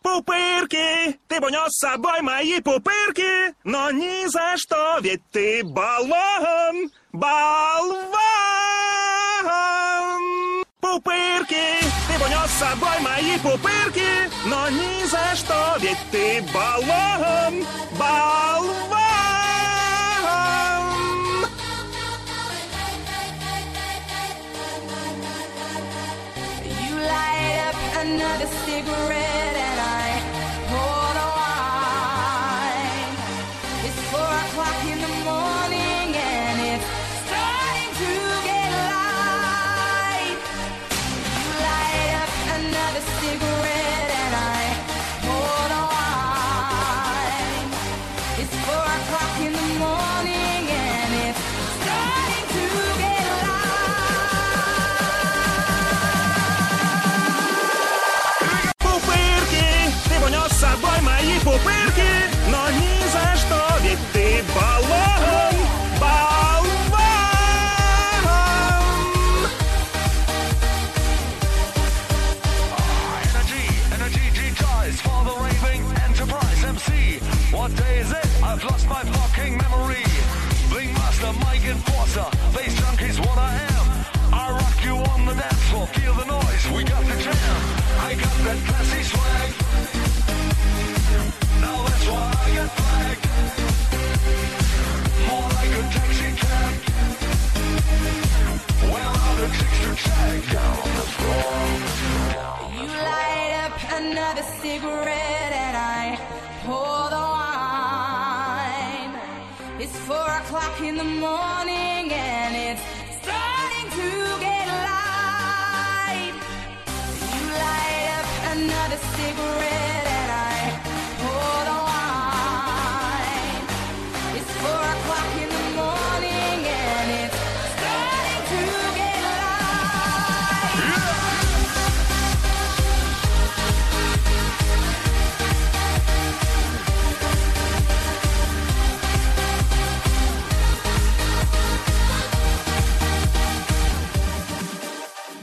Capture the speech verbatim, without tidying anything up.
Пупырки, ты бы унес с собой мои пупырки, но ни за что, ведь ты болван, болван. Пупырки, ты бы унес с собой мои пупырки, но ни за что, ведь ты болван, болван. You light up another cigarette and I pour the wine. It's four o'clock in the morning and it's starting to get light. You light up another cigarette and I pour the wine. It's four o'clock in the morning and it's starting to get light. Пупырки, ты бы унес с собой мои пупырки, но ни за что, ведь ты болван, болван. Energy, energy, G-Toys for the raving enterprise M C. What day is it? I've lost my fucking memory. Bling master, mic enforcer, bass junkie's what I am. I rock you on the dance floor, feel the noise, we got the jam. I got that classy swag. Now that's why I get flagged. More like a taxi cab. Well, out the chicks to check. Down the floor. You light up another cigarette and I pour the wine. It's four o'clock in the morning and it's starting to get light. You light up another cigarette